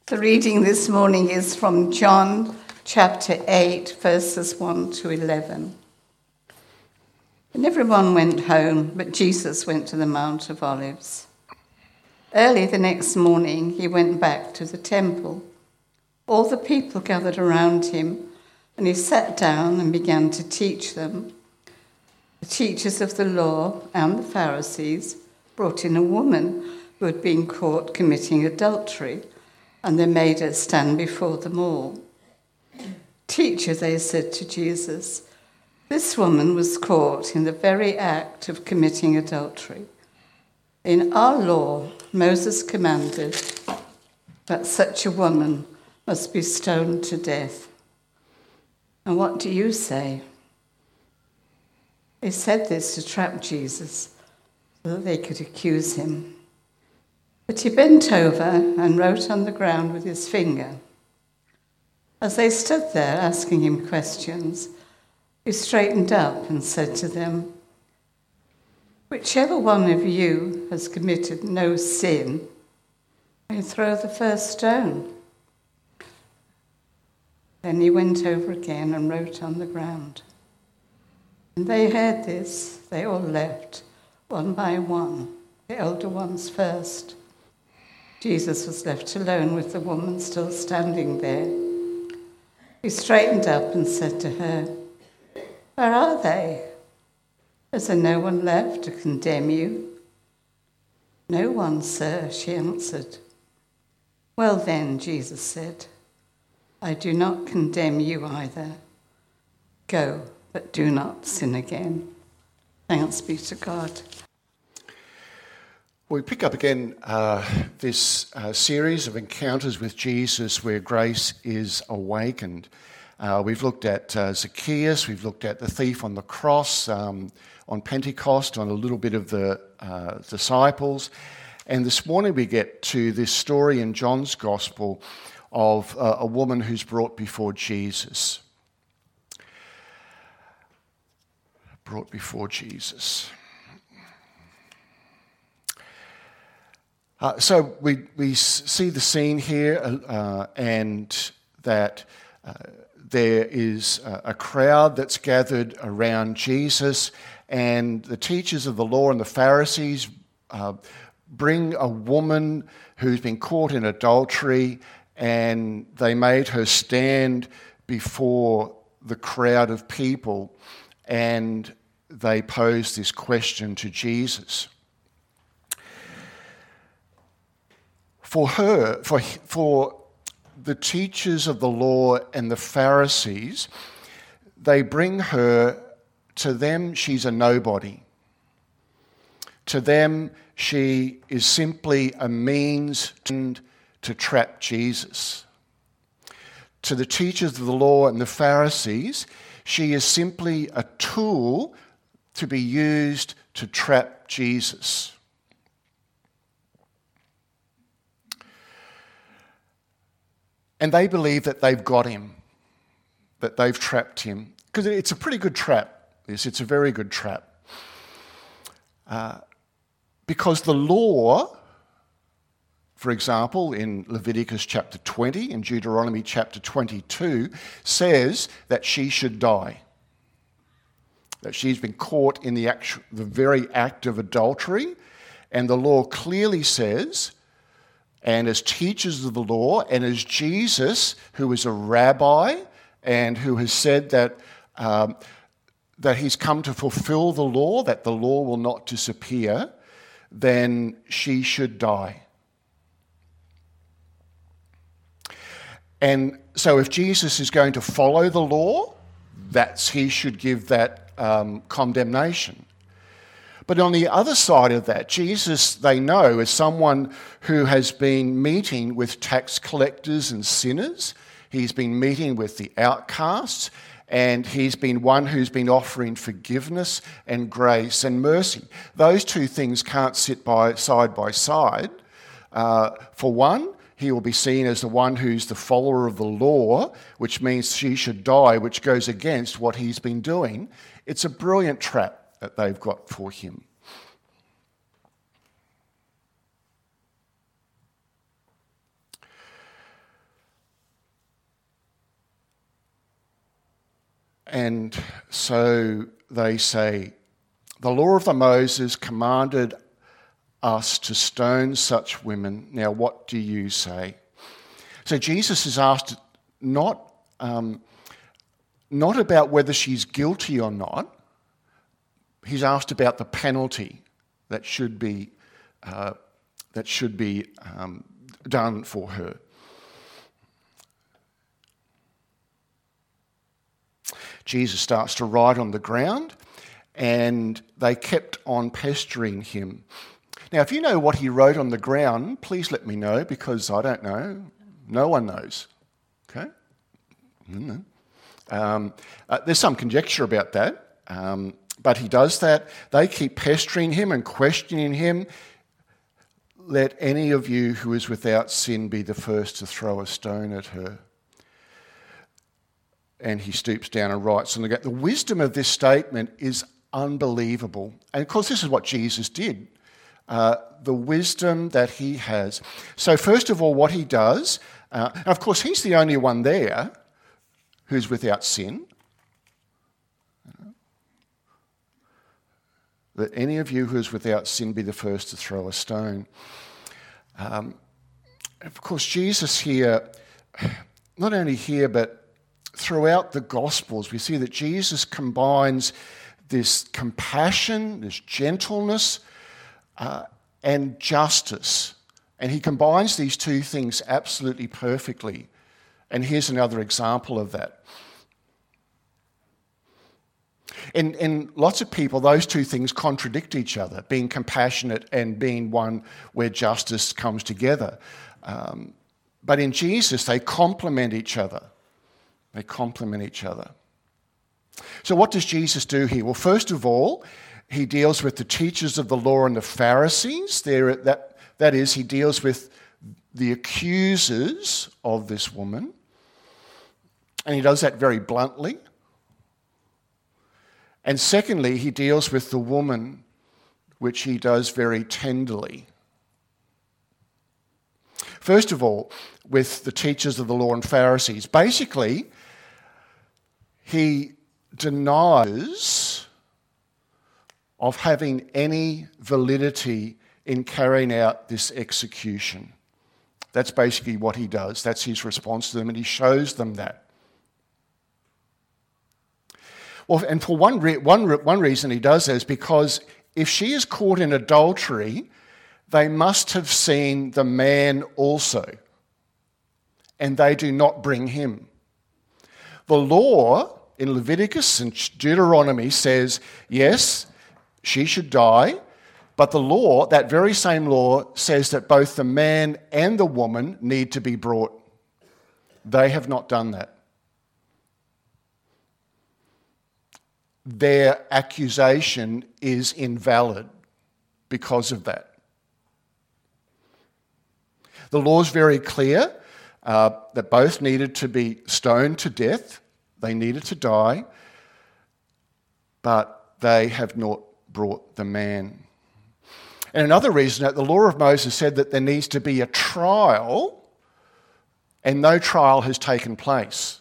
The reading this morning is from John chapter 8, verses 1 to 11. And everyone went home, but Jesus went to the Mount of Olives. Early the next morning, he went back to the temple. All the people gathered around him, and he sat down and began to teach them. The teachers of the law and the Pharisees brought in a woman who had been caught committing adultery, and they made her stand before them all. "Teacher," they said to Jesus, "this woman was caught in the very act of committing adultery. In our law, Moses commanded that such a woman must be stoned to death. And what do you say?" They said this to trap Jesus, so that they could accuse him. But he bent over and wrote on the ground with his finger. As they stood there asking him questions, he straightened up and said to them, "Whichever one of you has committed no sin, may throw the first stone." Then he went over again and wrote on the ground. When they heard this, they all left, one by one, the elder ones first. Jesus was left alone with the woman still standing there. He straightened up and said to her, "Where are they? Is there no one left to condemn you?" "No one, sir," she answered. "Well then," Jesus said, "I do not condemn you either. Go, but do not sin again." Thanks be to God. We pick up again this series of encounters with Jesus where grace is awakened. We've looked at Zacchaeus, we've looked at the thief on the cross on Pentecost, on a little bit of the disciples. And this morning we get to this story in John's Gospel of a woman who's brought before Jesus. Brought before Jesus. So we see the scene here and that there is a crowd that's gathered around Jesus, and the teachers of the law and the Pharisees bring a woman who's been caught in adultery, and they made her stand before the crowd of people, and they posed this question to Jesus. For the teachers of the law and the Pharisees, they bring her, to them she's a nobody. To them she is simply a means to trap Jesus. To the teachers of the law and the Pharisees, she is simply a tool to be used to trap Jesus. And they believe that they've got him, that they've trapped him. Because it's a pretty good trap, this. It's a very good trap. Because the law, for example, in Leviticus chapter 20, in Deuteronomy chapter 22, says that she should die. That she's been caught in the very act of adultery. And the law clearly says, and as teachers of the law, and as Jesus, who is a rabbi and who has said that he's come to fulfill the law, that the law will not disappear, then she should die. And so if Jesus is going to follow the law, he should give that condemnation. But on the other side of that, Jesus, they know, is someone who has been meeting with tax collectors and sinners. He's been meeting with the outcasts, and he's been one who's been offering forgiveness and grace and mercy. Those two things can't sit side by side. For one, he will be seen as the one who's the follower of the law, which means she should die, which goes against what he's been doing. It's a brilliant trap that they've got for him. And so they say, the law of the Moses commanded us to stone such women. Now, what do you say? So Jesus is asked not about whether she's guilty or not. He's asked about the penalty that should be done for her. Jesus starts to write on the ground, and they kept on pestering him. Now, if you know what he wrote on the ground, please let me know, because I don't know. No one knows. Okay? There's some conjecture about that, but he does that. They keep pestering him and questioning him. Let any of you who is without sin be the first to throw a stone at her. And he stoops down and writes on the ground. The wisdom of this statement is unbelievable. And of course, this is what Jesus did. The wisdom that he has. So first of all, what he does, and of course he's the only one there who's without sin. Let any of you who is without sin be the first to throw a stone. Of course, Jesus here, not only here, but throughout the Gospels, we see that Jesus combines this compassion, this gentleness, and justice. And he combines these two things absolutely perfectly. And here's another example of that. In lots of people, those two things contradict each other, being compassionate and being one where justice comes together. But in Jesus, they complement each other. They complement each other. So what does Jesus do here? Well, first of all, he deals with the teachers of the law and the Pharisees. That is, he deals with the accusers of this woman. And he does that very bluntly. And secondly, he deals with the woman, which he does very tenderly. First of all, with the teachers of the law and Pharisees. Basically, he denies of having any validity in carrying out this execution. That's basically what he does. That's his response to them, and he shows them that. Well, and for one reason he does that is because if she is caught in adultery, they must have seen the man also, and they do not bring him. The law in Leviticus and Deuteronomy says, yes, she should die, but the law, that very same law, says that both the man and the woman need to be brought. They have not done that. Their accusation is invalid because of that. The law is very clear that both needed to be stoned to death. They needed to die, but they have not brought the man. And another reason that the law of Moses said that there needs to be a trial, and no trial has taken place.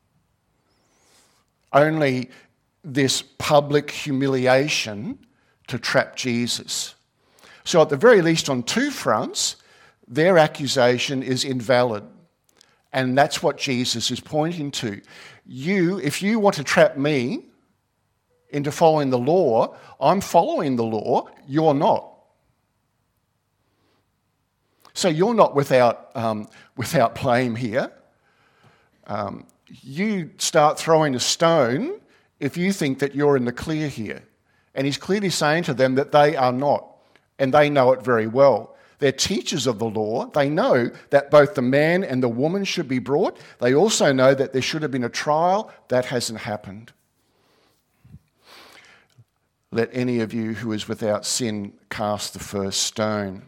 Only this public humiliation to trap Jesus. So at the very least on two fronts, their accusation is invalid. And that's what Jesus is pointing to. If you want to trap me into following the law, I'm following the law, you're not. So you're not without blame here. You start throwing a stone if you think that you're in the clear here. And he's clearly saying to them that they are not, and they know it very well. They're teachers of the law. They know that both the man and the woman should be brought. They also know that there should have been a trial. That hasn't happened. Let any of you who is without sin cast the first stone.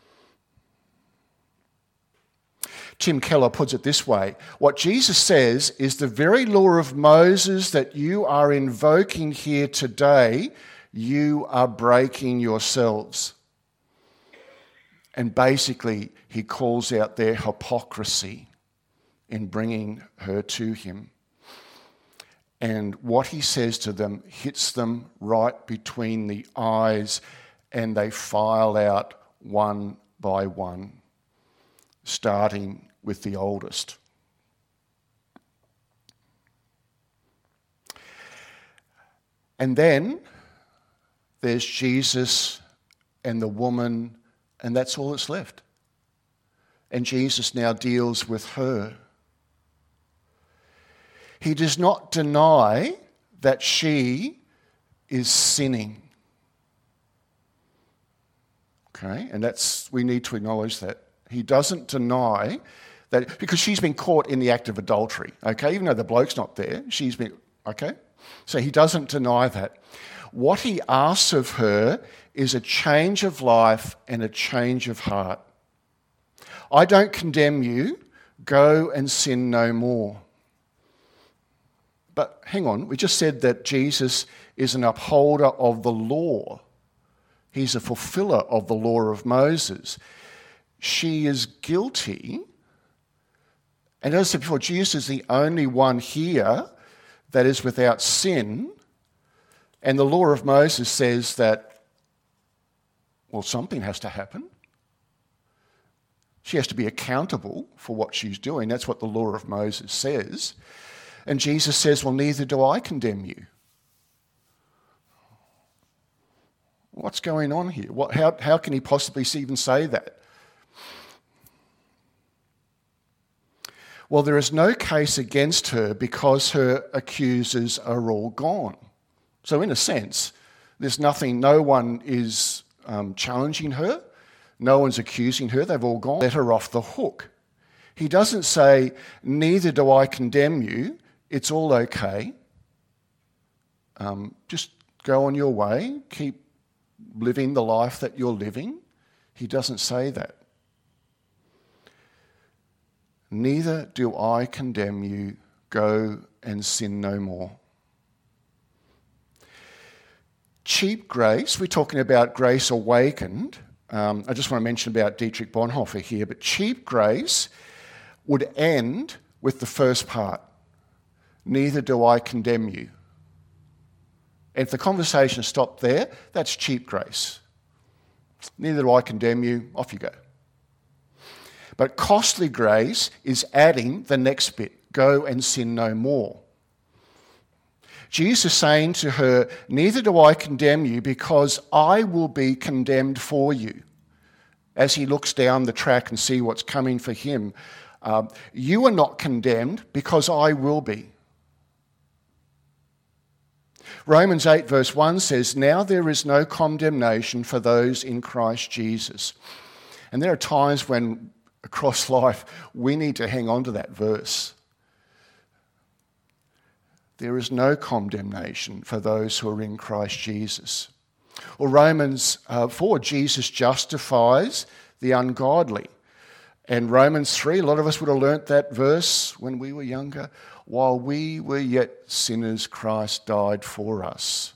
Tim Keller puts it this way. What Jesus says is the very law of Moses that you are invoking here today, you are breaking yourselves. And basically, he calls out their hypocrisy in bringing her to him. And what he says to them hits them right between the eyes, and they file out one by one, starting with the oldest. And then there's Jesus and the woman, and that's all that's left. And Jesus now deals with her. He does not deny that she is sinning. Okay, and we need to acknowledge that. He doesn't deny that, because she's been caught in the act of adultery, okay? Even though the bloke's not there, she's been, okay? So he doesn't deny that. What he asks of her is a change of life and a change of heart. I don't condemn you, go and sin no more. But hang on, we just said that Jesus is an upholder of the law. He's a fulfiller of the law of Moses. She is guilty. And as I said before, Jesus is the only one here that is without sin. And the law of Moses says that, well, something has to happen. She has to be accountable for what she's doing. That's what the law of Moses says. And Jesus says, well, neither do I condemn you. What's going on here? How can he possibly even say that? Well, there is no case against her because her accusers are all gone. So in a sense, there's nothing, no one is challenging her. No one's accusing her. They've all gone. Let her off the hook. He doesn't say, neither do I condemn you. It's all okay. Just go on your way. Keep living the life that you're living. He doesn't say that. Neither do I condemn you. Go and sin no more. Cheap grace, we're talking about grace awakened. I just want to mention about Dietrich Bonhoeffer here, but cheap grace would end with the first part. Neither do I condemn you. And if the conversation stopped there, that's cheap grace. Neither do I condemn you, off you go. But costly grace is adding the next bit, go and sin no more. Jesus is saying to her, neither do I condemn you because I will be condemned for you. As he looks down the track and see what's coming for him, you are not condemned because I will be. Romans 8 verse 1 says, now there is no condemnation for those in Christ Jesus. And there are times when across life we need to hang on to that verse. There is no condemnation for those who are in Christ Jesus. Or Romans 4, Jesus justifies the ungodly. And Romans 3, a lot of us would have learnt that verse when we were younger. While we were yet sinners, Christ died for us.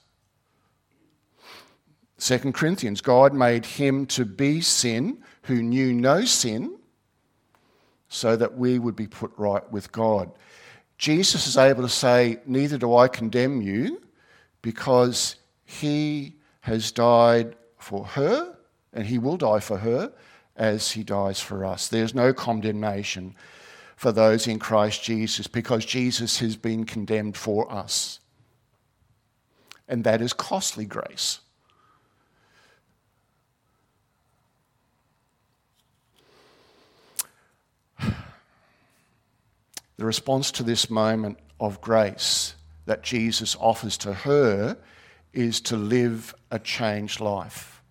2 Corinthians, God made him to be sin who knew no sin so that we would be put right with God. Jesus is able to say, neither do I condemn you because he has died for her and he will die for her as he dies for us. There's no condemnation for those in Christ Jesus because Jesus has been condemned for us. And that is costly grace. The response to this moment of grace that Jesus offers to her is to live a changed life.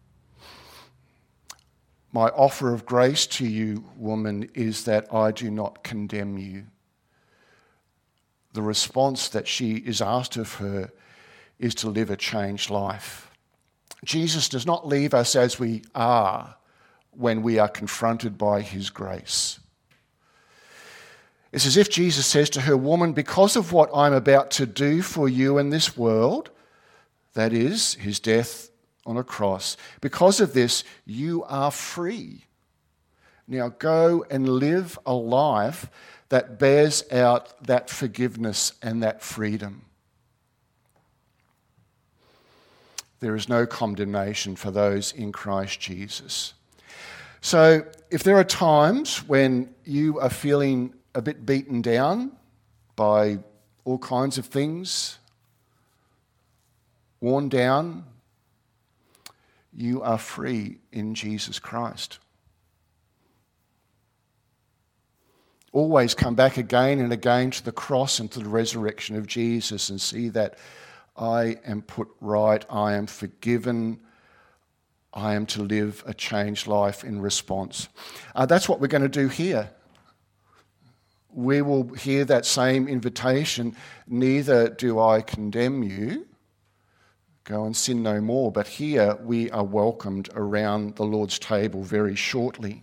My offer of grace to you, woman, is that I do not condemn you. The response that she is asked of her is to live a changed life. Jesus does not leave us as we are when we are confronted by his grace. It's as if Jesus says to her, woman, because of what I'm about to do for you in this world, that is, his death on a cross, because of this, you are free. Now go and live a life that bears out that forgiveness and that freedom. There is no condemnation for those in Christ Jesus. So if there are times when you are feeling a bit beaten down by all kinds of things, worn down, you are free in Jesus Christ. Always come back again and again to the cross and to the resurrection of Jesus and see that I am put right, I am forgiven, I am to live a changed life in response. That's what we're going to do here. We will hear that same invitation, neither do I condemn you, go and sin no more. But here we are welcomed around the Lord's table very shortly,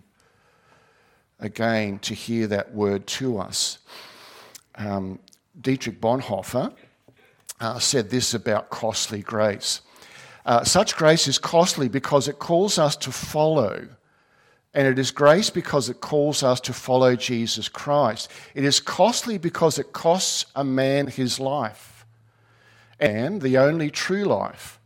again, to hear that word to us. Dietrich Bonhoeffer said this about costly grace. Such grace is costly because it calls us to follow. And it is grace because it calls us to follow Jesus Christ. It is costly because it costs a man his life, and the only true life.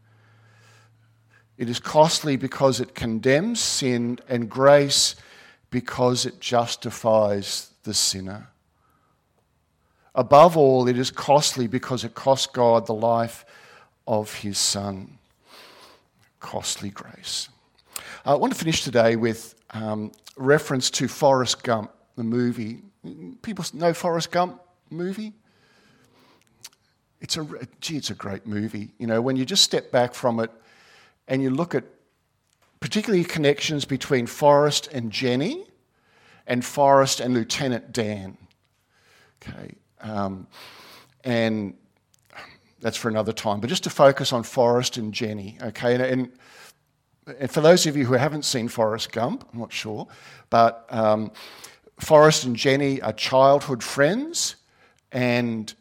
It is costly because it condemns sin, and grace because it justifies the sinner. Above all, it is costly because it cost God the life of his Son. Costly grace. I want to finish today with reference to Forrest Gump, the movie. People know Forrest Gump movie? It's a great movie. You know, when you just step back from it and you look at particularly connections between Forrest and Jenny and Forrest and Lieutenant Dan. Okay, and that's for another time. But just to focus on Forrest and Jenny, okay, and for those of you who haven't seen Forrest Gump, I'm not sure, but Forrest and Jenny are childhood friends, and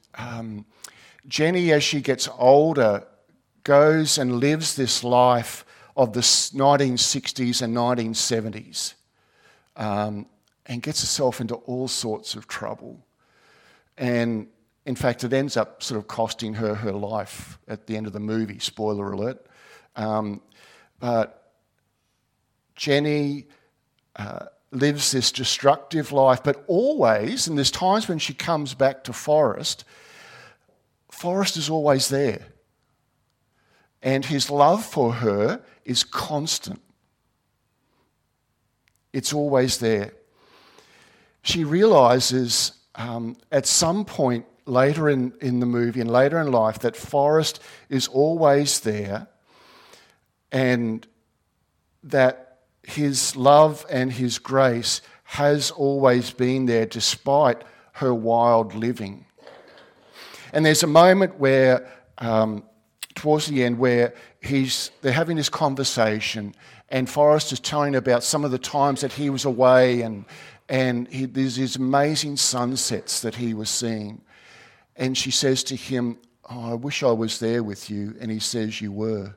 Jenny, as she gets older, goes and lives this life of the 1960s and 1970s, and gets herself into all sorts of trouble. And in fact, it ends up sort of costing her her life at the end of the movie, spoiler alert. But Jenny lives this destructive life, but always, and there's times when she comes back to Forrest, Forrest is always there. And his love for her is constant. It's always there. She realises at some point later in the movie and later in life that Forrest is always there, and that his love and his grace has always been there despite her wild living. And there's a moment where, towards the end, where they're having this conversation, and Forrest is telling about some of the times that he was away, and there's these amazing sunsets that he was seeing. And she says to him, "Oh, I wish I was there with you." And he says, "You were."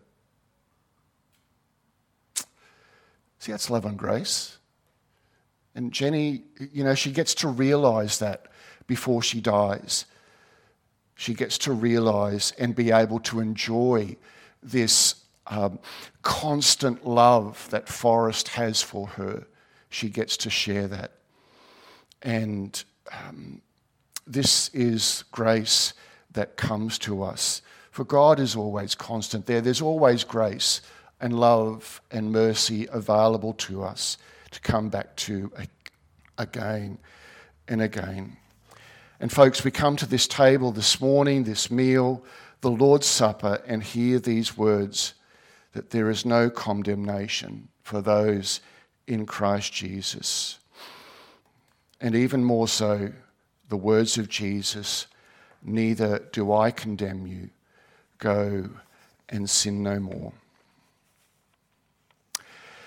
See, that's love and grace. And Jenny, she gets to realise that before she dies. She gets to realise and be able to enjoy this constant love that Forrest has for her. She gets to share that. And this is grace that comes to us. For God is always constant there. There's always grace and love and mercy available to us to come back to again and again. And folks, we come to this table this morning, this meal, the Lord's Supper, and hear these words, that there is no condemnation for those in Christ Jesus. And even more so, the words of Jesus, neither do I condemn you, go and sin no more.